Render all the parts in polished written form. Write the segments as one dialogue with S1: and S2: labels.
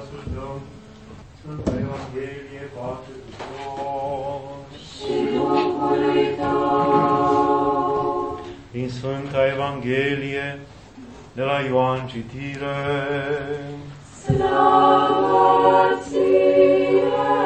S1: ascultăm Sfânta Evanghelie, pace cu toți.
S2: Și Duhului Tău.
S1: Din Sfânta Evanghelie, de la Ioan citire.
S2: Slavă Ție,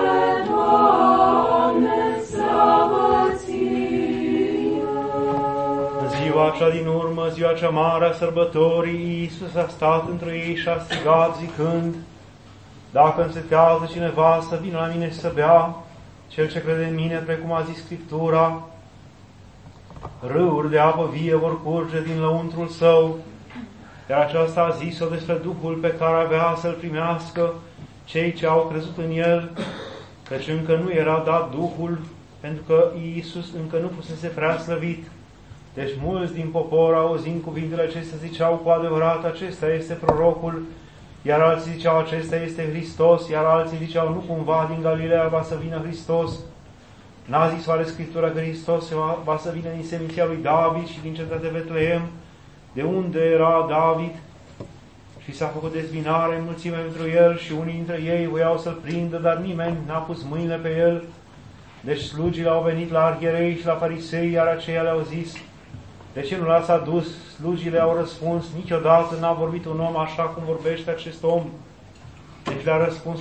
S2: Doamne, slavă Ție!
S1: În ziua cea din urmă, ziua cea mare a sărbătorii, Iisus a stat între ei și a strigat zicând: Dacă însetează cineva să vină la mine și să bea, cel ce crede în mine, precum a zis Scriptura, râuri de apă vie vor curge din lăuntrul său. Iar aceasta a zis-o despre Duhul pe care avea să-l primească cei ce au crezut în el, căci încă nu era dat Duhul, pentru că Iisus încă nu fusese prea slăvit. Deci mulți din popor, auzind cuvintele acestea, ziceau cu adevărat: acesta este prorocul, iar alții ziceau: acesta este Hristos, iar alții ziceau: nu cumva din Galileea va să vină Hristos? N-a zis oare Scriptura că Hristos va să vină din seminția lui David și din cetatea Betleem, de unde era David? Și s-a făcut dezbinare în mulțime pentru el și unii dintre ei voiau să-l prindă, dar nimeni n-a pus mâinile pe el. Deci slugile au venit la arhierei și la farisei, iar aceia le-au zis: de ce nu l-ați adus? Slugile au răspuns: niciodată n-a vorbit un om așa cum vorbește acest om. Deci le-au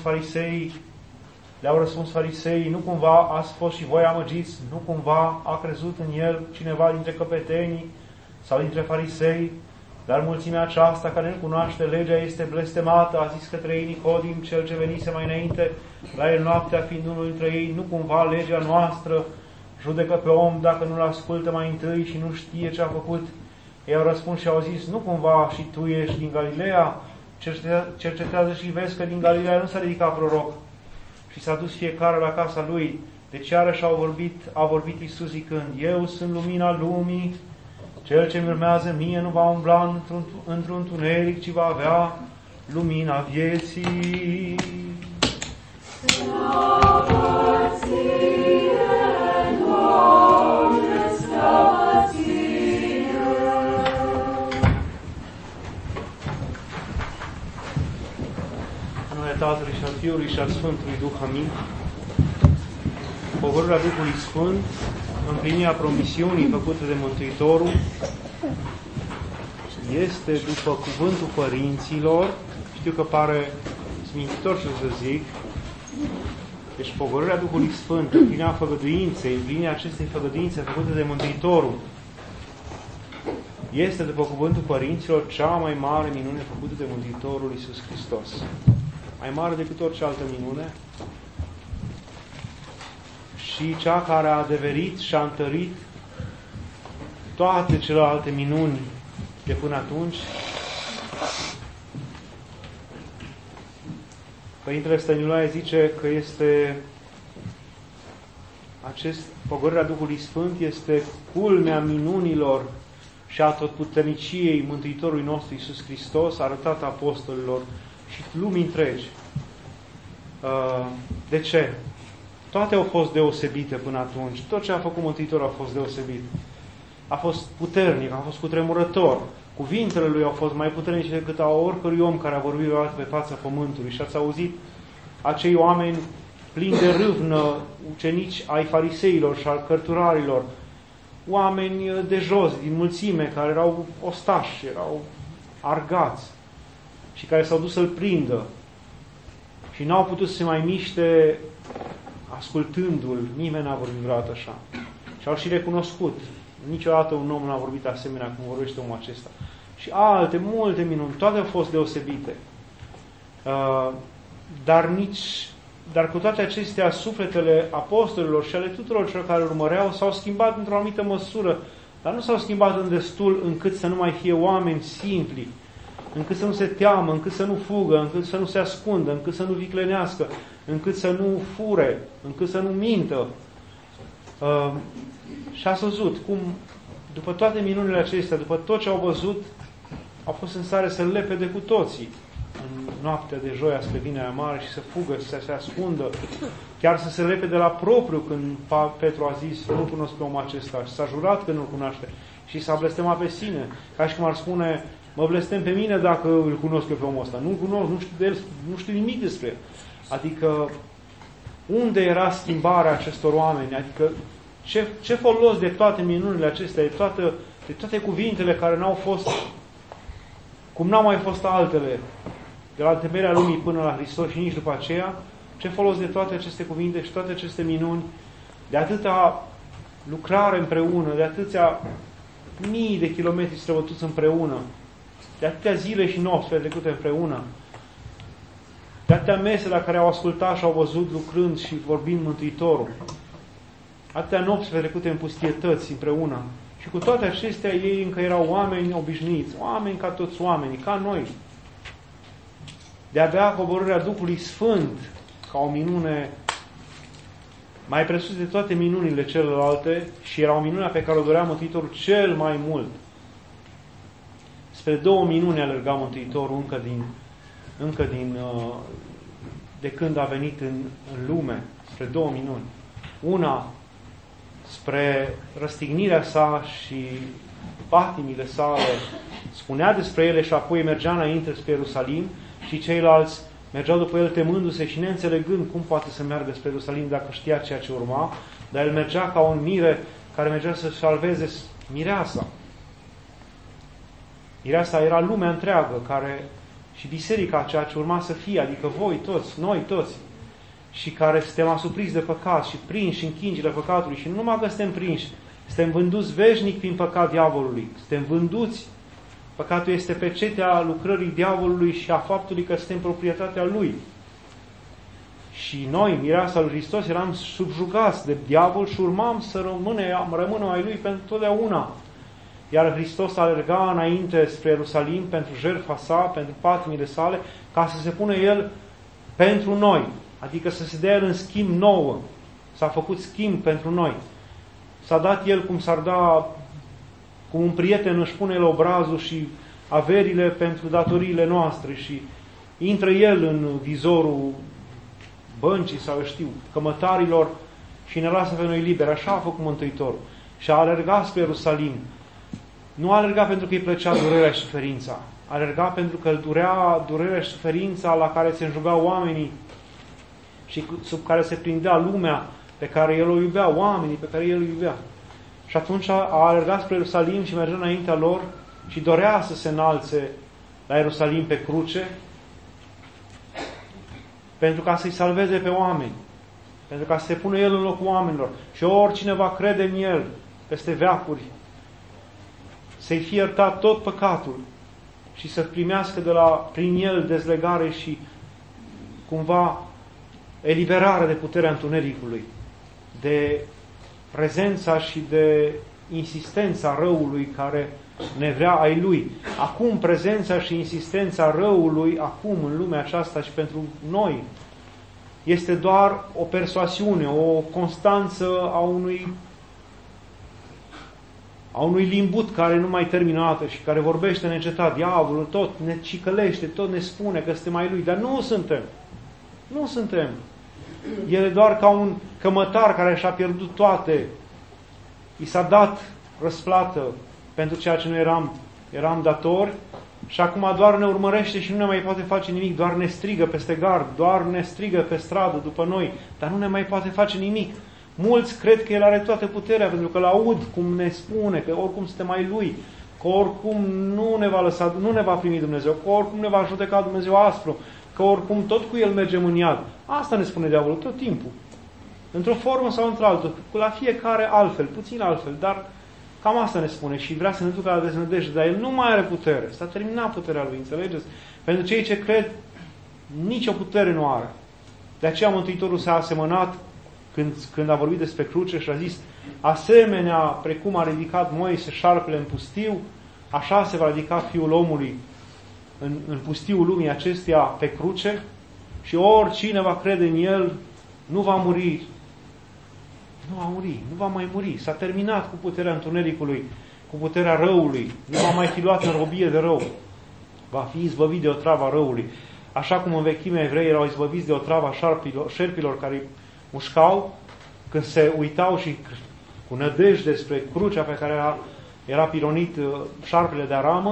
S1: răspuns farisei: nu cumva ați fost și voi amăgiți? Nu cumva a crezut în el cineva dintre căpetenii sau dintre farisei? Dar mulțimea aceasta, care nu cunoaște legea, este blestemată. A zis către ei Nicodim, cel ce venise mai înainte la el noaptea, fiind unul dintre ei: nu cumva legea noastră judecă pe om dacă nu-l ascultă mai întâi și nu știe ce a făcut? Ei au răspuns și au zis: nu cumva și tu ești din Galileea? Cercetează și vezi că din Galileea nu s-a ridicat proroc. Și s-a dus fiecare la casa lui. Deci iarăși a vorbit Iisus zicând: eu sunt lumina lumii. Cel ce-mi urmează mie nu va umbla într-un tuneric, ci va avea lumina vieții.
S2: Slavă Ție, Doamne, slavă Ție!
S1: În numele Tatălui și al Fiului și al Sfântului Duh, amin. Pogorârea Duhului Sfânt, împlinirea promisiunii făcute de Mântuitorul, este după cuvântul părinților. Știu că pare smintitor ce să zic. Deci pogorârea Duhului Sfânt, împlinirea făgăduinței, împlinirea acestei făgăduințe făcute de Mântuitorul, este după cuvântul părinților cea mai mare minune făcută de Mântuitorul Iisus Hristos. Mai mare decât orice altă minune. Și cea care a adeverit și a întărit toate celelalte minuni de până atunci. Părintele Stăniloae zice că este pogorârea Duhului Sfânt este culmea minunilor și a totputerniciei Mântuitorului nostru Iisus Hristos, arătat apostolilor și lumii întregi. De ce? Toate au fost deosebite până atunci. Tot ce a făcut Mântuitorul a fost deosebit. A fost puternic, a fost cutremurător. Cuvintele lui au fost mai puternice decât a oricărui om care a vorbit pe fața pământului. Și ați auzit acei oameni plini de râvnă, ucenici ai fariseilor și al cărturarilor, oameni de jos, din mulțime, care erau ostași, erau argați și care s-au dus să-l prindă și n-au putut să se mai miște ascultându-l. Nimeni n-a vorbit vreodată așa. Și au și recunoscut. Niciodată un om n-a vorbit asemenea cum vorbește omul acesta. Și alte, multe minuni, toate au fost deosebite. Dar cu toate acestea, sufletele apostolilor și ale tuturor celor care urmăreau s-au schimbat într-o anumită măsură, dar nu s-au schimbat în destul încât să nu mai fie oameni simpli, încât să nu se teamă, încât să nu fugă, încât să nu se ascundă, încât să nu viclenească, încât să nu fure, încât să nu mintă. Și ați văzut cum, după toate minunile acestea, după tot ce au văzut, au fost în stare să lepede cu toții în noaptea de joia spre Vinerea Mare și să fugă, să se ascundă, chiar să se lepede la propriu când Petru a zis: nu cunosc pe omul acesta, și s-a jurat că nu-l cunoaște și s-a blestemat pe sine, ca și cum ar spune: mă blestem pe mine dacă îl cunosc eu pe omul ăsta. Nu-l cunosc, nu știu de el, nu știu nimic despre el. Adică, unde era schimbarea acestor oameni? Adică, ce folos de toate minunile acestea, de toate cuvintele care n-au fost, cum n-au mai fost altele, de la întemeierea lumii până la Hristos și nici după aceea, ce folos de toate aceste cuvinte și toate aceste minuni, de atâta lucrare împreună, de atâția mii de kilometri străbătuți împreună, de atâtea zile și nopți petrecute împreună, de atâtea mese la care au ascultat și au văzut lucrând și vorbind Mântuitorul, atâtea nopți petrecute în pustietăți împreună. Și cu toate acestea ei încă erau oameni obișnuiți, oameni ca toți oamenii, ca noi. De-abia coborârea Duhului Sfânt, ca o minune mai presus de toate minunile celelalte, și era o minune pe care o dorea Mântuitorul cel mai mult. Spre două minuni alerga Mântuitorul de când a venit în lume, spre două minuni. Una spre răstignirea sa și patimile sale, spunea despre ele și apoi mergea înainte spre Ierusalim, și ceilalți mergeau după el temându-se și neînțelegând cum poate să meargă spre Ierusalim dacă știa ceea ce urma, dar el mergea ca un mire care mergea să salveze mireasa. Mireasa era lumea întreagă și biserica ceea ce urma să fie, adică voi toți, noi toți, și care suntem asupriți de păcat și prinși în chingile păcatului. Și nu numai că suntem prinși, suntem vânduți veșnic prin păcat diavolului. Suntem vânduți. Păcatul este pecetea lucrării diavolului și a faptului că suntem proprietatea lui. Și noi, mireasa lui Hristos, eram subjugați de diavol și urmam să rămânem ai lui pentru totdeauna. Iar Hristos alerga înainte spre Ierusalim pentru jertfa sa, pentru patimile sale, ca să se pună El pentru noi. Adică să se dea El în schimb nouă. S-a făcut schimb pentru noi. S-a dat El cum s-ar da, cum un prieten își pune El obrazul și averile pentru datoriile noastre și intră El în vizorul băncii sau, știu, cămătarilor și ne lasă pe noi liberi. Așa a făcut Mântuitorul. Și a alergat spre Ierusalim. Nu alerga pentru că îi plăcea durerea și suferința. Alerga pentru că îl durea durerea și suferința la care se înjugau oamenii și sub care se prindea lumea pe care El o iubea, oamenii pe care El o iubea. Și atunci a alergat spre Ierusalim și mergea înaintea lor și dorea să se înalțe la Ierusalim pe cruce pentru ca să-i salveze pe oameni, pentru ca să se pună El în locul oamenilor. Și oricine va crede în El peste veacuri, să-i fie iertat tot păcatul și să primească prin El dezlegare și cumva eliberare de puterea întunericului, de prezența și de insistența răului care ne vrea ai Lui. Acum prezența și insistența răului, acum în lumea aceasta și pentru noi, este doar o persoasiune, o constanță a unui limbut care nu mai terminată și care vorbește neîncetat. Diavolul tot ne cicălește, tot ne spune că suntem ai lui, dar nu suntem. Nu suntem. El e doar ca un cămătar care și-a pierdut toate. I s-a dat răsplată pentru ceea ce noi eram datori și acum doar ne urmărește și nu ne mai poate face nimic, doar ne strigă peste gard, doar ne strigă pe stradă după noi, dar nu ne mai poate face nimic. Mulți cred că El are toată puterea, pentru că l-aud cum ne spune, că oricum suntem ai Lui, că oricum nu ne va lăsa, nu ne va primi Dumnezeu, că oricum ne va judeca Dumnezeu aspru, că oricum tot cu El mergem în iad. Asta ne spune diavolul tot timpul. Într-o formă sau într-altă, la fiecare altfel, puțin altfel, dar cam asta ne spune și vrea să ne ducă la deznădejde, dar El nu mai are putere. S-a terminat puterea Lui, înțelegeți? Pentru cei ce cred, nicio putere nu are. De aceea Mântuitorul s-a asemănat când a vorbit despre cruce și a zis: asemenea, precum a ridicat Moise șarpele în pustiu, așa se va ridica Fiul omului în pustiul lumii acesteia pe cruce și oricine va crede în El nu va muri. Nu va muri, nu va mai muri. S-a terminat cu puterea întunericului, cu puterea răului. Nu va mai fi luat în robie de rău. Va fi izbăvit de otrava răului. Așa cum în vechime evrei erau izbăviți de otrava șerpilor care îi mușcau, când se uitau și cu nădejde spre crucea pe care era pironit șarpele de aramă,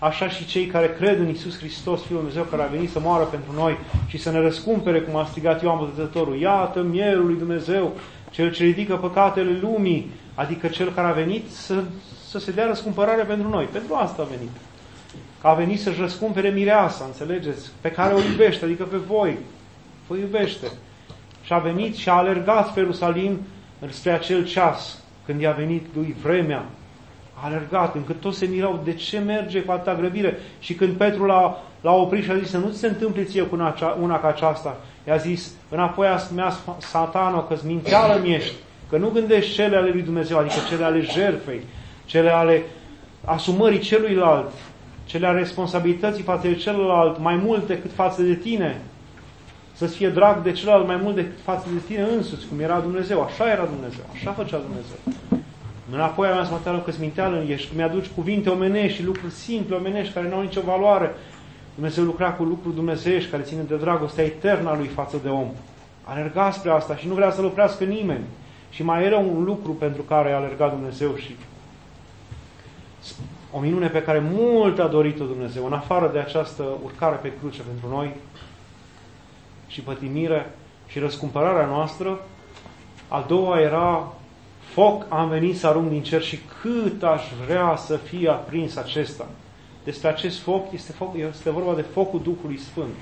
S1: așa și cei care cred în Iisus Hristos, Fiul lui Dumnezeu, care a venit să moară pentru noi și să ne răscumpere, cum a strigat Ioan Botezătorul. Iată mielul lui Dumnezeu, cel ce ridică păcatele lumii, adică cel care a venit să se dea răscumpărare pentru noi. Pentru asta a venit. Că a venit să-și răscumpere mireasa, înțelegeți? Pe care o iubește, adică pe voi. Vă iubește. Și a venit și a alergat spre Ierusalim spre acel ceas, când i-a venit lui vremea. A alergat, încât toți se mirau de ce merge cu atâta grăbire. Și când Petru l-a oprit și a zis să nu ți se întâmple ție cu una ca aceasta, i-a zis, înapoi a mea Satano, că-ți minteală-mi ești, că nu gândești cele ale lui Dumnezeu, adică cele ale jertfei, cele ale asumării celuilalt, cele ale responsabilității față de celălalt mai mult decât față de tine, să-ți fie drag de celălalt mai mult decât față de tine însuți, cum era Dumnezeu. Așa era Dumnezeu, așa făcea Dumnezeu. Înapoi a mea să mă teală că-ți minteală ești, că mi-aduci cuvinte omenești și lucruri simple omenești care nu au nicio valoare. Dumnezeu lucra cu lucruri dumnezeiești care țin de dragostea eternă a Lui față de om. Alerga spre asta și nu vrea să-L oprească nimeni. Și mai era un lucru pentru care a alergat Dumnezeu și o minune pe care mult a dorit-o Dumnezeu, în afară de această urcare pe cruce pentru noi și pătimire și răscumpărarea noastră. A doua era: foc am venit să arunc din cer și cât aș vrea să fie aprins acesta. Despre acest foc este vorba de focul Duhului Sfânt.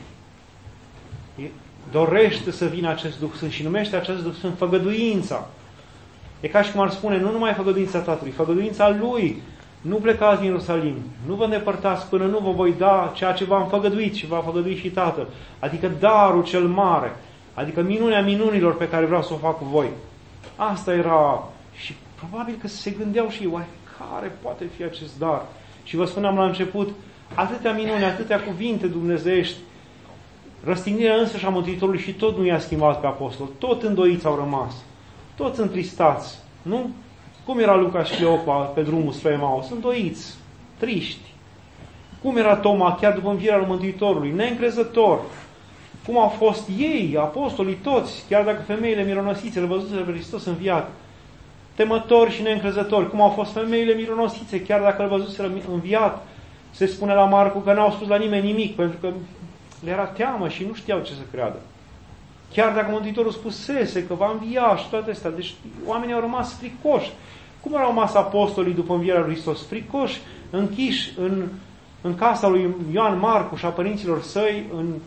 S1: Dorește să vină acest Duh Sfânt și numește acest Duh Sfânt făgăduința. E ca și cum ar spune, nu numai făgăduința Tatălui, făgăduința Lui. Nu plecați din Ierusalim, nu vă îndepărtați până nu vă voi da ceea ce v-am făgăduit și v-a făgăduit și Tatăl. Adică darul cel mare, adică minunea minunilor pe care vreau să o fac cu voi. Asta era. Și probabil că se gândeau și ei, care poate fi acest dar? Și vă spuneam la început, atâtea minuni, atâtea cuvinte dumnezeiești, răstignirea însăși a Mântuitorului și tot nu i-a schimbat pe apostol. Tot îndoiți au rămas. Toți întristați. Nu? Cum era Luca și Cleopa pe drumul spre Emaus? Îndoiți, triști. Cum era Toma chiar după învierea lui Mântuitorului? Neîncrezător. Cum au fost ei, apostolii toți, chiar dacă femeile mironosițe le văzuseră pe Hristos înviat? Temători și neîncrezători. Cum au fost femeile mironosițe, chiar dacă îl văzuseră înviat? Se spune la Marcu că n-au spus la nimeni nimic, pentru că le era teamă și nu știau ce să creadă. Chiar dacă Mântuitorul spusese că va învia și toate astea. Deci oamenii au rămas fricoși. Cum erau rămas apostolii după învierea lui Hristos? Fricoși, închiși în casa lui Ioan Marcu și a părinților săi,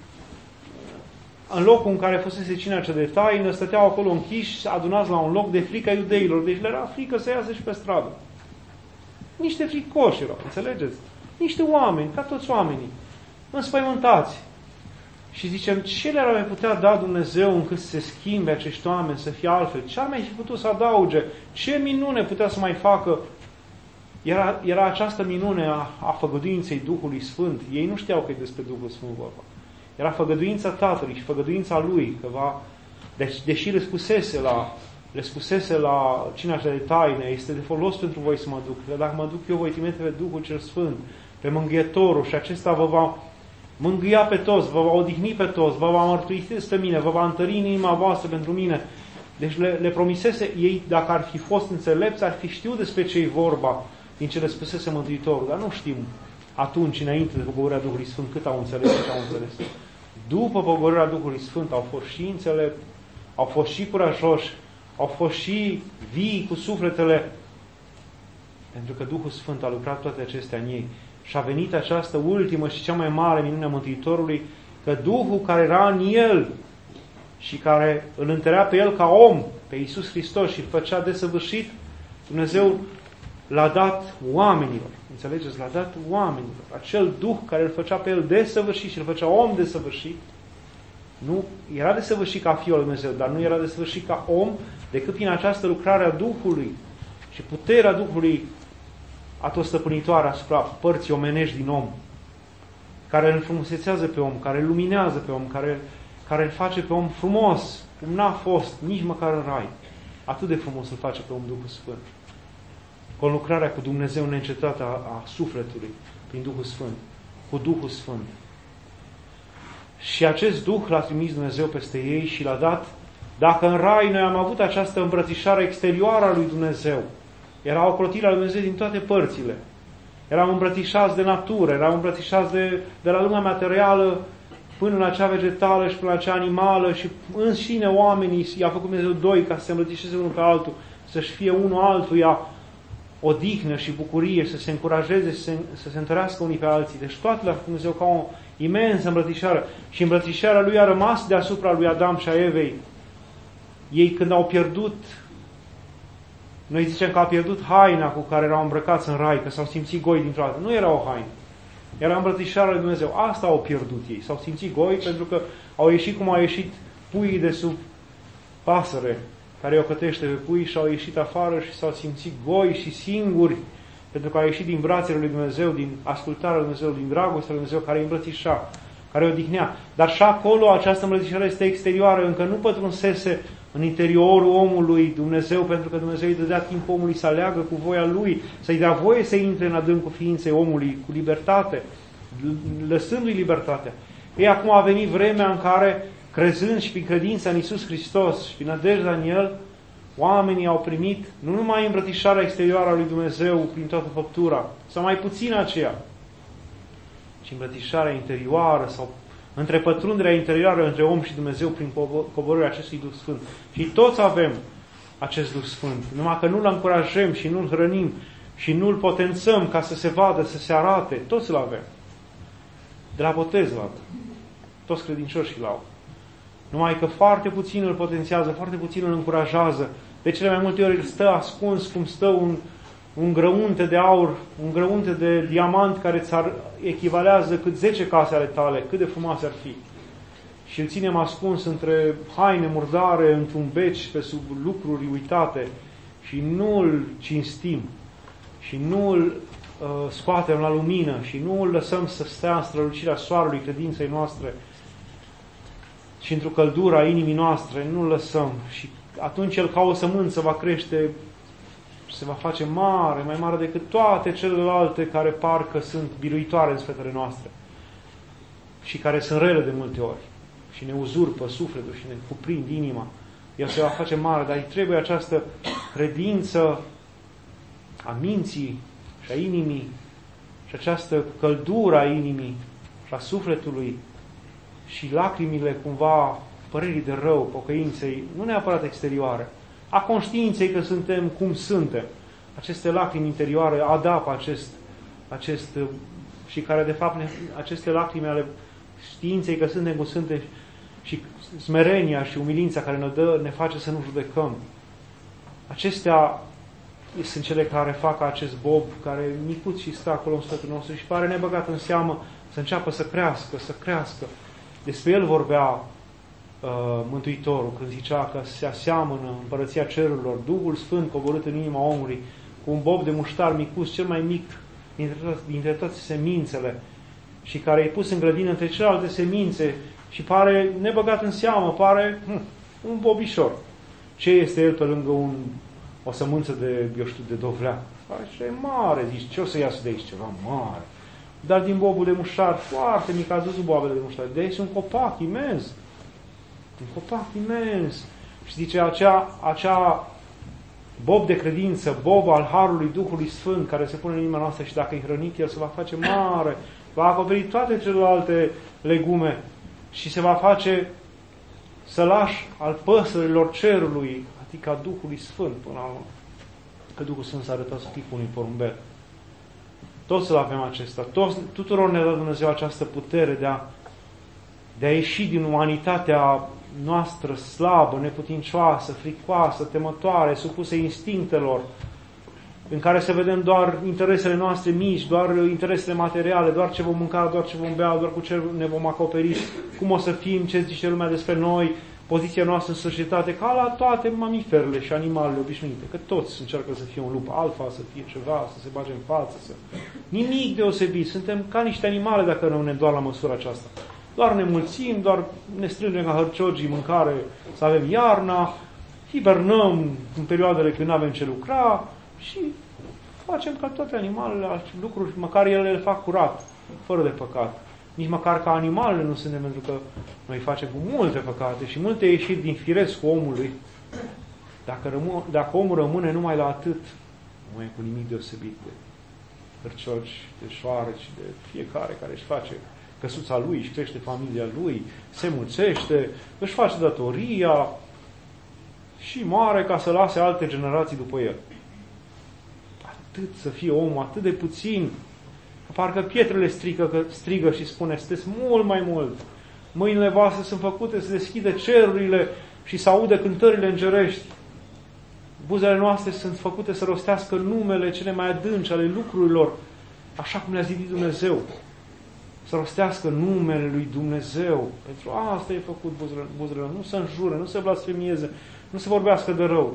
S1: în locul în care fusese cina cea de taină, stăteau acolo închiși, adunați la un loc de frică iudeilor. Deci le era frică să iasă și pe stradă. Niște fricoși erau, înțelegeți? Niște oameni, ca toți oamenii, înspăimântați. Și zicem, ce le-ar mai putea da Dumnezeu încât să se schimbe acești oameni, să fie altfel? Ce ar mai fi putut să adauge? Ce minune putea să mai facă? Era această minune a făgăduinței Duhului Sfânt. Ei nu știau că e despre Duhul Sfânt vorba. Era făgăduința Tatălui și făgăduința Lui. Că deși le spusese la cina cea de taină, este de folos pentru voi să mă duc. Că dacă mă duc eu, voi trimite pe Duhul cel Sfânt, pe Mângâietorul, și acesta vă va mângâia pe toți, vă va odihni pe toți, vă va mărturisi despre mine, vă va întări în inima voastră pentru mine. Deci le promisese ei, dacă ar fi fost înțelepți, ar fi știut despre ce e vorba din ce le spusese Mântuitorul. Dar nu știm atunci, înainte de pogorârea Duhului Sfânt, cât au înțeles, cât au înțeles. După pogorârea Duhului Sfânt au fost și înțelepți, au fost și curajoși, au fost și vii cu sufletele, pentru că Duhul Sfânt a lucrat toate acestea în ei. Și a venit această ultimă și cea mai mare minune a Mântuitorului, că Duhul care era în El și care îl întărea pe El ca om, pe Iisus Hristos, și îl făcea desăvârșit, Dumnezeu l-a dat oamenilor. Înțelegeți? L-a dat oamenilor. Acel Duh care îl făcea pe El desăvârșit și îl făcea om desăvârșit, nu era desăvârșit ca Fiul lui Dumnezeu, dar nu era desăvârșit ca om, decât prin această lucrare a Duhului și puterea Duhului atostăpânitoare asupra părții omenești din om, care îl înfrumusețează pe om, care îl luminează pe om, care îl face pe om frumos, cum n-a fost nici măcar în rai. Atât de frumos îl face pe om Duhul Sfânt. Cu lucrarea cu Dumnezeu neîncetată a sufletului, prin Duhul Sfânt, cu Duhul Sfânt. Și acest Duh l-a trimis Dumnezeu peste ei și l-a dat. Dacă în rai noi am avut această îmbrățișare exterioară a lui Dumnezeu, era ocrotirea lui Dumnezeu din toate părțile. Eram îmbrățișați de natură, eram îmbrățișați de la lumea materială până la cea vegetală și până la cea animală și înșine oamenii i-a făcut Dumnezeu doi ca să se îmbrățișeze unul pe altul, să-și fie unul altuia odihnă și bucurie, să se încurajeze, să se întărească unii pe alții. Deci toate le-a făcut Dumnezeu ca o imensă îmbrățișare. Și îmbrățișarea Lui a rămas deasupra lui Adam și a Evei. Ei când au pierdut, noi zicem că a pierdut haina cu care erau îmbrăcați în rai, că s-au simțit goi dintr-o dată. Nu era o haină. Era îmbrățișarea lui Dumnezeu. Asta au pierdut ei. S-au simțit goi pentru că au ieșit cum au ieșit puii de sub pasăre, care o cătește pe pui și au ieșit afară și s-au simțit goi și singuri, pentru că au ieșit din brațele lui Dumnezeu, din ascultarea lui Dumnezeu, din dragostea lui Dumnezeu, care îi îmbrățișa, care o odihnea. Dar și acolo această îmbrățișare este exterioară, încă nu pătrunsese în interiorul omului Dumnezeu, pentru că Dumnezeu îi dădea timp omului să aleagă cu voia lui, să-i dea voie să intre în adâncul ființei omului cu libertate, lăsându-i libertatea. Ei, acum a venit vremea în care, crezând și prin credința în Iisus Hristos și prin nădejdea în El, oamenii au primit nu numai îmbrățișarea exterioară a lui Dumnezeu prin toată făptura, sau mai puțin aceea, ci îmbrățișarea interioară sau întrepătrunderea interioară între om și Dumnezeu prin coborârea acestui Duh Sfânt. Și toți avem acest Duh Sfânt, numai că nu-L încurajăm și nu-L hrănim și nu-L potențăm ca să se vadă, să se arate. Toți îl avem. De la botez îl avem. Toți credincioșii l-au. Numai că foarte puțin îl potențiază, foarte puțin îl încurajează. De cele mai multe ori stă ascuns cum stă un grăunte de aur, un grăunte de diamant care ți-ar echivalează cât 10 case ale tale, cât de frumoase ar fi. Și îl ținem ascuns între haine murdare, într-un beci, pe sub lucruri uitate și nu îl cinstim și nu îl scoatem la lumină și nu îl lăsăm să stea în strălucirea soarelui credinței noastre și într-o căldură a inimii noastre, nu îl lăsăm. Și atunci el ca o sămânță va crește, se va face mare, mai mare decât toate celelalte care parcă sunt biruitoare în sfetele noastre și care sunt rele de multe ori și ne uzurpă sufletul și ne cuprind inima. El se va face mare, dar îi trebuie această credință a minții și a inimii și această căldură a inimii și a sufletului și lacrimile cumva părerii de rău, pocăinței, nu neapărat exterioare, a conștiinței că suntem cum suntem. Aceste lacrimi interioare adapă acest și care de fapt aceste lacrimi ale științei că suntem cum suntem și smerenia și umilința care ne face să nu judecăm. Acestea sunt cele care fac acest bob, care micuț și stă acolo în sfătul nostru și pare nebăgat în seamă să înceapă să crească. Despre el vorbea Mântuitorul când zicea că se aseamănă împărăția cerurilor, Duhul Sfânt coborât în inima omului, cu un bob de muștar micuț, cel mai mic dintre toate semințele, și care e pus în grădină între celelalte semințe și pare nebăgat în seamă, pare un bobișor. Ce este el pe lângă o sămânță de, eu știu, de dovleac? Așa e mare, zici, ce o să iasă de aici? Ceva mare. Dar din bobul de muștar, foarte mic, a dus boabele de muștar. De aici un copac imens. Un copac imens. Și zice, acea bob de credință, bob al Harului Duhului Sfânt, care se pune în inima noastră și dacă e hrănit, el se va face mare, va acoperi toate celelalte legume și se va face sălaș al păsărilor cerului, adică a Duhului Sfânt până la urmă. Că Duhul Sfânt s-a arătat să fie unui porumbel. Toți îl avem acesta. Tuturor ne dă Dumnezeu această putere de a ieși din umanitatea noastră slabă, neputincioasă, fricoasă, temătoare, supusă instinctelor, în care să vedem doar interesele noastre mici, doar interesele materiale, doar ce vom mânca, doar ce vom bea, doar cu ce ne vom acoperi, cum o să fim, ce zice lumea despre noi, poziția noastră în societate, ca la toate mamiferele și animalele obișnuite, că toți încearcă să fie un lup alfa, să fie ceva, să se bage în față, nimic deosebit, suntem ca niște animale dacă rămânem doar la măsura aceasta. Doar ne mulțim, doar ne strângem ca hărciogii mâncare, să avem iarna, hibernăm în perioadele când nu avem ce lucra și facem ca toate animalele lucruri, măcar ele le fac curat, fără de păcat. Nici măcar ca animalele nu suntem, pentru că noi facem cu multe păcate și multe ieșiri din firescul omului. Dacă omul rămâne numai la atât, nu e cu nimic deosebit hârcioci, de șoareci, de fiecare care își face căsuța lui, își crește familia lui, se mulțește, își face datoria și moare ca să lase alte generații după el. Atât să fie omul, atât de puțin, că parcă pietrele strigă și spune, sunteți mult mai mult. Mâinile voastre sunt făcute să deschide cerurile și să audă cântările îngerești. Buzele noastre sunt făcute să rostească numele cele mai adânci ale lucrurilor, așa cum le-a zidit Dumnezeu. Să rostească numele lui Dumnezeu. Pentru asta e făcut buzele. Nu să înjure, nu să blasfemieze, nu să vorbească de rău.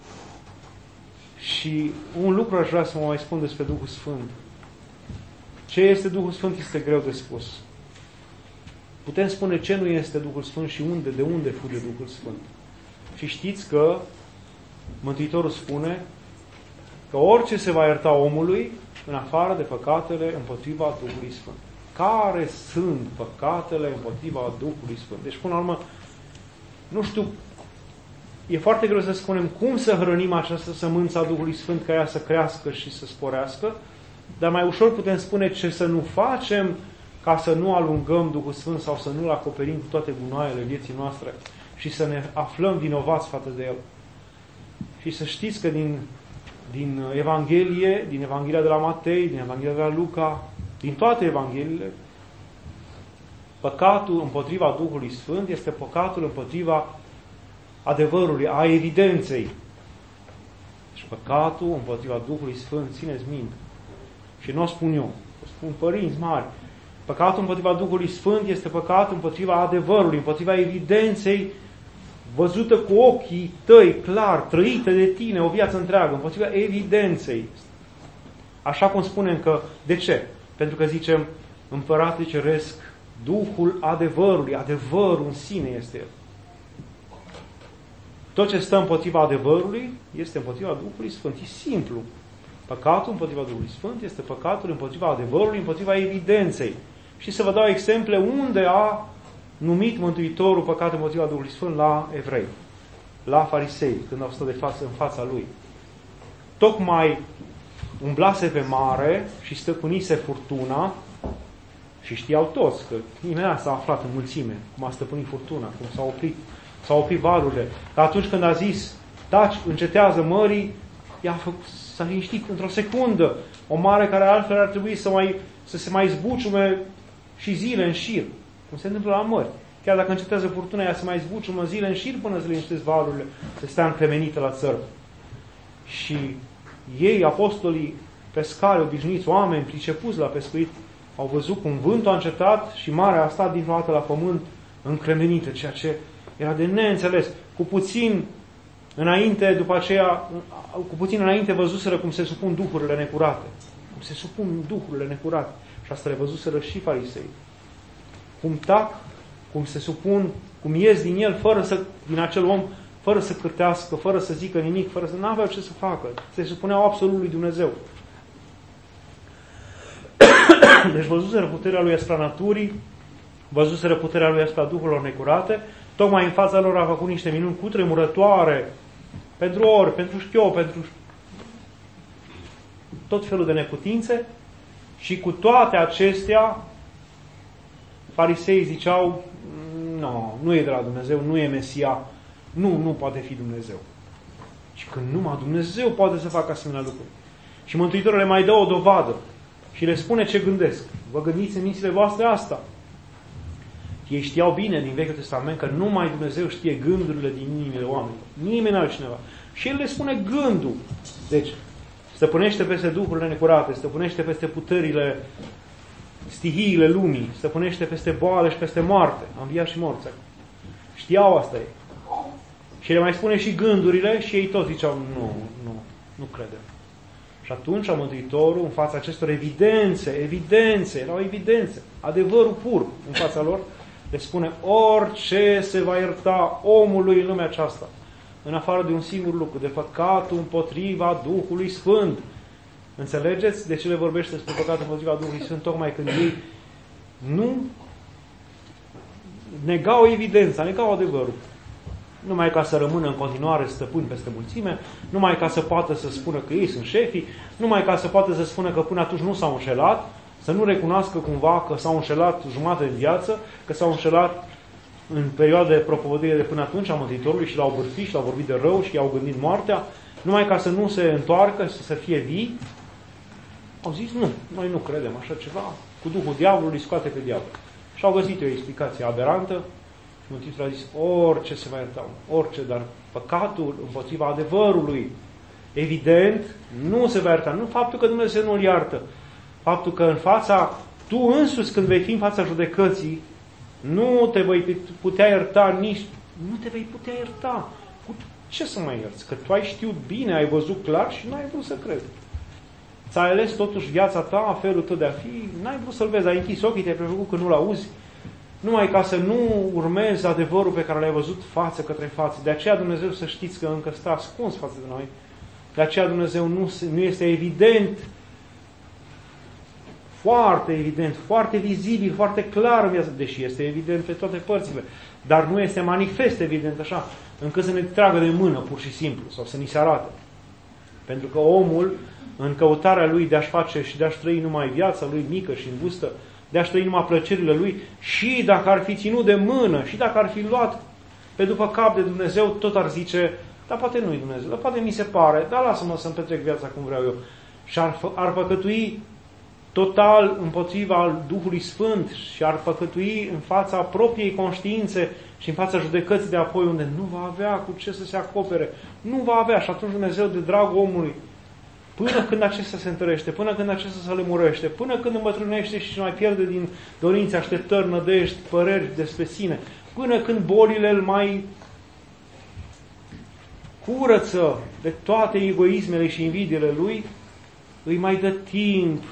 S1: Și un lucru aș vrea să mă mai spun despre Duhul Sfânt. Ce este Duhul Sfânt este greu de spus. Putem spune ce nu este Duhul Sfânt și de unde fuge Duhul Sfânt. Și știți că Mântuitorul spune că orice se va ierta omului în afară de păcatele împotriva Duhului Sfânt. Care sunt păcatele împotriva Duhului Sfânt? Deci, până la urmă, nu știu, e foarte greu să spunem cum să hrănim această sămânță a Duhului Sfânt ca ea să crească și să sporească, dar mai ușor putem spune ce să nu facem ca să nu alungăm Duhul Sfânt sau să nu-L acoperim cu toate gunoaiele vieții noastre și să ne aflăm vinovați față de El. Și să știți că din Evanghelie, din Evanghelia de la Matei, din Evanghelia de la Luca, din toate Evangheliile, păcatul împotriva Duhului Sfânt este păcatul împotriva adevărului, a evidenței. Și păcatul împotriva Duhului Sfânt, țineți minte, și nu o spun eu, o spun părinți mari, păcatul împotriva Duhului Sfânt este păcatul împotriva adevărului, împotriva evidenței văzută cu ochii tăi, clar, trăită de tine o viață întreagă, împotriva evidenței. Așa cum spunem că, de ce? Pentru că zicem, Împărate Ceresc, Duhul adevărului, adevărul în sine este El. Tot ce stă împotriva adevărului este împotriva Duhului Sfânt. E simplu. Păcatul împotriva Duhului Sfânt este păcatul împotriva adevărului, împotriva evidenței. Și să vă dau exemple unde a numit Mântuitorul păcatul împotriva Duhului Sfânt la evrei, la farisei, când au stat de față în fața lui. Tocmai umblase pe mare și stăpânise furtuna și știau toți că nimeni s-a aflat în mulțime, cum a stăpânit furtuna, cum s-au oprit valurile. Dar atunci când a zis, taci, încetează mării, s-a liniștit într-o secundă. O mare care altfel ar trebui să se mai zbuciume și zile în șir, cum se întâmplă la mări. Chiar dacă încetează furtuna, ea se mai zbuciumă zile în șir până se liniștesc valurile, se stea încremenită la țărm. Și ei, apostolii, pescari obișnuiți, oameni pricepuți la pescuit, au văzut cum vântul a încetat și marea a stat dintr-o dată la pământ încremenită, ceea ce era de neînțeles. Cu puțin înainte văzuseră cum se supun duhurile necurate. Cum se supun duhurile necurate. Și asta le văzuseră și farisei. Cum tac, cum se supun, cum ies din el din acel om, fără să cârtească, fără să zică nimic, fără să n-aveau ce să facă. Se supuneau absolut lui Dumnezeu. Deci văzuseră puterea lui asupra naturii, văzuseră puterea lui asupra duhurilor necurate, tocmai în fața lor a făcut niște minuni cutremurătoare, pentru ori, pentru șchiou, pentru tot felul de neputințe, și cu toate acestea fariseii ziceau, nu e de la Dumnezeu, nu e Mesia, nu poate fi Dumnezeu. Și că numai Dumnezeu poate să facă asemenea lucruri. Și Mântuitorul le mai dă o dovadă și le spune ce gândesc. Vă gândiți în mințile voastre asta. Ei știau bine din Vechiul Testament că numai Dumnezeu știe gândurile din inimile oamenilor. Nimeni altcineva. Și El le spune gândul. Deci, stăpânește peste duhurile necurate, stăpânește peste puterile, stihiile lumii, stăpânește peste boală și peste moarte. Am înviat și morți. Știau asta ei. Și le mai spune și gândurile și ei toți ziceau, nu credem. Și atunci Mântuitorul, în fața acestor evidențe, erau evidențe, adevărul pur în fața lor, le spune orice se va ierta omului în lumea aceasta, în afară de un singur lucru, de păcatul împotriva Duhului Sfânt. Înțelegeți de ce le vorbește despre păcatul împotriva Duhului Sfânt? Tocmai când ei nu negau evidența, negau adevărul. numai ca să rămână în continuare stăpâni peste mulțime, numai ca să poată să spună că ei sunt șefii, numai ca să poată să spună că până atunci nu s-au înșelat, să nu recunoască cumva că s-au înșelat jumătate de viață, că s-au înșelat în perioada de propovăduire de până atunci a Mântuitorului și l-au bârfit și l-au vorbit de rău și i-au gândit moartea, numai ca să nu se întoarcă și să fie vii. Au zis, nu, noi nu credem așa ceva, cu Duhul Diavolului scoate pe diavol. Și au găsit o explicație aberantă și Mântuitorul a zis, orice se va ierta, orice, dar păcatul împotriva adevărului, evident, nu se va ierta. Nu faptul că Dumnezeu nu-l iartă, faptul că în fața, tu însuți când vei fi în fața judecății, nu te vei putea ierta nici, nu te vei putea ierta. Cu ce să mai ierți? Că tu ai știut bine, ai văzut clar și n-ai vrut să crezi. Ți-ai ales totuși viața ta, felul tău de a fi, n-ai vrut să-l vezi, ai închis ochii, te-ai prefăcut că nu-l auzi, numai ca să nu urmezi adevărul pe care l-ai văzut față către față. De aceea Dumnezeu, să știți că încă stă ascuns față de noi. De aceea Dumnezeu nu este evident, foarte evident, foarte vizibil, foarte clar în viață, deși este evident pe toate părțile, dar nu este manifest evident așa, încât să ne tragă de mână, pur și simplu, sau să ni se arate. Pentru că omul, în căutarea lui de a-și face și de a-și trăi numai viața lui mică și îngustă, de a-și trăi numai plăcerile lui, și dacă ar fi ținut de mână, și dacă ar fi luat pe după cap de Dumnezeu, tot ar zice, dar poate nu-i Dumnezeu, dar poate mi se pare, dar lasă-mă să-mi petrec viața cum vreau eu. Și ar păcătui total împotriva Duhului Sfânt și ar păcătui în fața propriei conștiințe și în fața judecății de apoi, unde nu va avea cu ce să se acopere. Nu va avea. Și atunci Dumnezeu, de dragul omului, până când acesta se întărește, până când acesta se lămurește, până când îmbătrânește și mai pierde din dorințe, așteptări, nădejdi, păreri despre sine, până când bolile îl mai curăță de toate egoismele și invidiile lui, îi mai dă timp.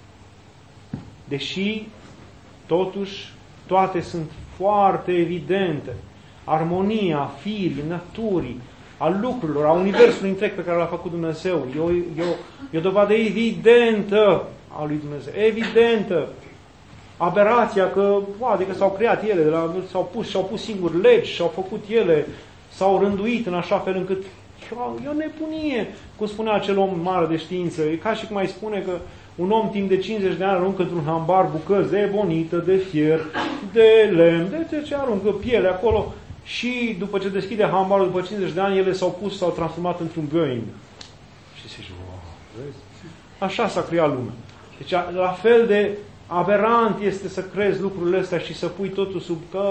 S1: Deși, totuși, toate sunt foarte evidente. Armonia firii, naturii, a lucrurilor, a universului întreg pe care l-a făcut Dumnezeu. E o dovadă evidentă a lui Dumnezeu. Evidentă. Aberația că, adică s-au creat ele, și-au pus singuri legi, și-au făcut ele, s-au rânduit în așa fel încât e o nebunie, cum spunea acel om mare de știință. E ca și cum mai spune că un om timp de 50 de ani aruncă într-un hambar bucăți de ebonită, de fier, de lemn, de ce aruncă piele acolo și după ce deschide hambarul, după 50 de ani, ele s-au transformat într-un Boeing. Și se zice, vezi? Așa s-a creat lumea. Deci la fel de aberant este să crezi lucrurile astea și să pui totul sub că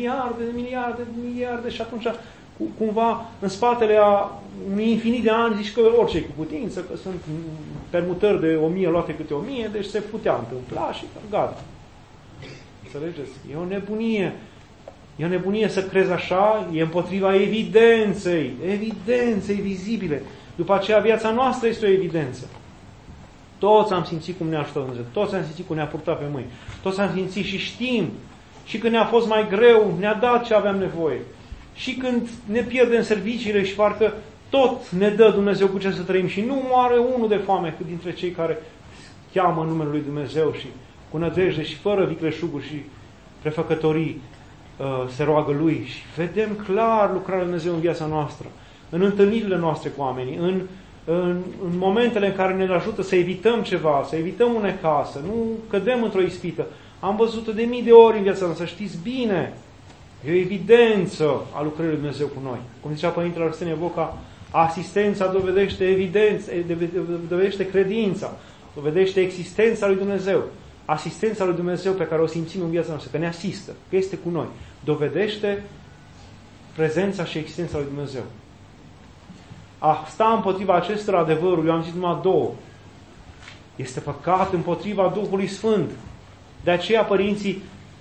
S1: miliarde și atunci cumva în spatele a unui infinit de ani zici că orice e cu putință, că sunt permutări de 1000 luate câte 1000, deci se putea întâmpla și gata. Înțelegeți? E o nebunie. E o nebunie să crezi așa, e împotriva evidenței vizibile. După aceea viața noastră este o evidență. Toți am simțit cum ne-a ajutat Dumnezeu, toți am simțit cum ne-a purtat pe mâini, toți am simțit și știm. Și când ne-a fost mai greu, ne-a dat ce aveam nevoie. Și când ne pierdem serviciile și parcă tot ne dă Dumnezeu cu ce să trăim și nu moare unul de foame cât dintre cei care cheamă numele lui Dumnezeu și cu nădejde și fără vicleșuguri și prefăcătorii se roagă Lui. Și vedem clar lucrarea lui Dumnezeu în viața noastră, în întâlnirile noastre cu oamenii, în momentele în care ne ajută să evităm ceva, să evităm un necaz, să nu cădem într-o ispită. Am văzut-o de mii de ori în viața noastră, știți bine. E o evidență a lucrării lui Dumnezeu cu noi. Cum zicea Părintele Arsenie Boca, asistența dovedește evidență, dovedește credința, dovedește existența lui Dumnezeu. Asistența lui Dumnezeu pe care o simțim în viața noastră, că ne asistă, că este cu noi, dovedește prezența și existența lui Dumnezeu. A sta împotriva acestor adevăruri, eu am zis numai două. Este păcat împotriva Duhului Sfânt. De aceea părinții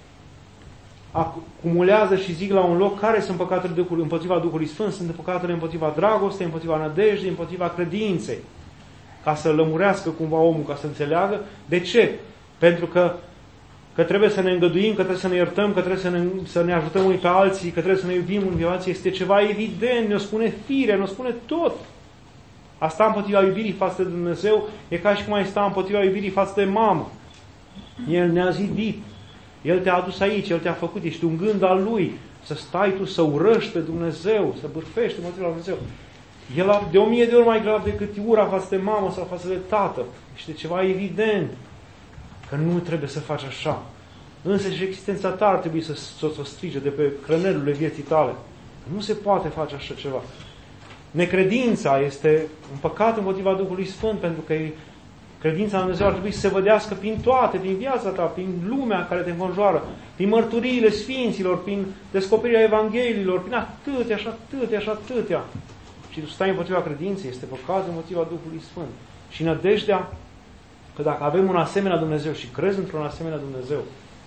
S1: acumulează și zic la un loc care sunt păcatele împotriva Duhului Sfânt, sunt păcatele împotriva dragostei, împotriva nădejdei, împotriva credinței. Ca să lămurească cumva omul, ca să înțeleagă. De ce? Pentru că trebuie să ne îngăduim, că trebuie să ne iertăm, că trebuie să ne ajutăm unii pe alții, că trebuie să ne iubim unii pe alții. Este ceva evident, ne-o spune firea, ne-o spune tot. A sta împotriva iubirii față de Dumnezeu e ca și cum ai sta împotriva iubirii față de mamă. El ne-a zidit. El te-a adus aici, El te-a făcut, ești un gând al Lui. să stai tu să urăști pe Dumnezeu, să bârfești împotriva lui Dumnezeu. El de 1000 de ori mai grav decât ura față de mamă sau față de tată. Este ceva evident că nu trebuie să faci așa. Însă și existența ta ar trebui să o strige de pe crănelurile vieții tale. Nu se poate face așa ceva. Necredința este un păcat împotriva Duhului Sfânt, pentru că credința în Dumnezeu ar trebui să se vădească prin toate, prin viața ta, prin lumea care te înconjoară, prin mărturiile Sfinților, prin descoperirea Evangheliilor, prin atâtea și atâtea și atâtea. Și tu stai împotriva credinței, este păcat împotriva Duhului Sfânt. Și nădejdea că dacă avem un asemenea Dumnezeu și crezi într-un asemenea Dumnezeu,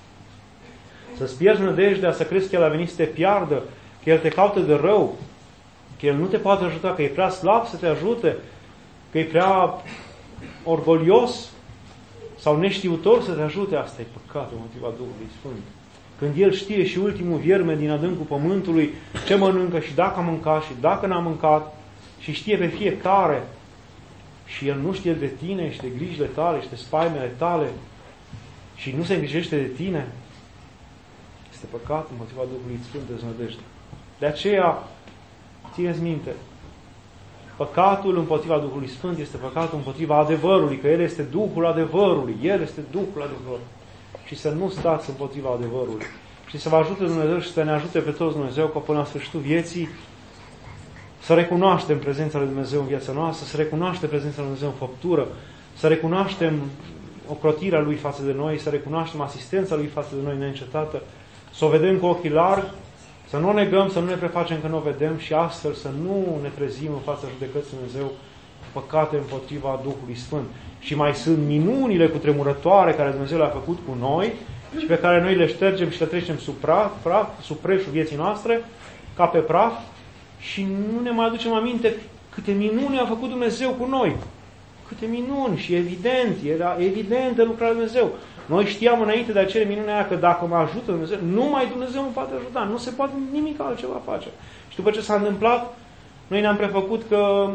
S1: să-ți pierzi nădejdea, să crezi că El a venit să te piardă, că El te caută de rău, că El nu te poate ajuta, că e prea slab să te ajute, că e prea orgolios sau neștiutor să te ajute, asta e păcat împotriva Duhului Sfânt. Când El știe și ultimul vierme din adâncul pământului ce mănâncă și dacă a mâncat și dacă n-a mâncat și știe pe fiecare și El nu știe de tine și de grijile tale și de spaimele tale și nu se îngrijește de tine, este păcat împotriva Duhului Sfânt, deznădejde. De aceea, țineți minte, păcatul împotriva Duhului Sfânt este păcatul împotriva adevărului, că El este Duhul adevărului. El este Duhul adevărului. Și să nu stați împotriva adevărului. Și să vă ajute Dumnezeu și să ne ajute pe toți Dumnezeu ca până la sfârșitul vieții să recunoaștem prezența lui Dumnezeu în viața noastră, să recunoaștem prezența lui Dumnezeu în făptură, să recunoaștem ocrotirea Lui față de noi, să recunoaștem asistența Lui față de noi neîncetată, să o vedem cu ochii largi, să nu o negăm, să nu ne prefacem că nu o vedem și astfel să nu ne trezim în fața judecății Dumnezeu păcate împotriva Duhului Sfânt. Și mai sunt minunile cutremurătoare care Dumnezeu le-a făcut cu noi și pe care noi le ștergem și le trecem sub preșul vieții noastre, ca pe praf, și nu ne mai aducem aminte câte minuni a făcut Dumnezeu cu noi. Câte minuni! Și era evidentă lucrarea lui Dumnezeu. Noi știam înainte de acele minuni aia că dacă mă ajută Dumnezeu, numai Dumnezeu mă poate ajuta. Nu se poate nimic altceva face. Și după ce s-a întâmplat, noi ne-am prefăcut că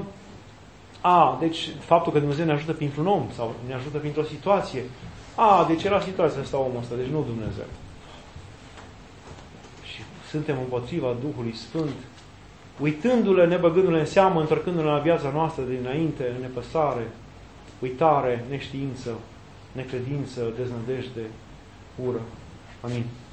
S1: deci faptul că Dumnezeu ne ajută printr-un om sau ne ajută printr-o situație. Deci era situația asta omul ăsta, deci nu Dumnezeu. Și suntem împotriva Duhului Sfânt, uitându-le, nebăgându-le în seamă, întorcându-le la viața noastră dinainte, în nepăsare, uitare, neștiință, necredință, deznădejde, ură. Amin.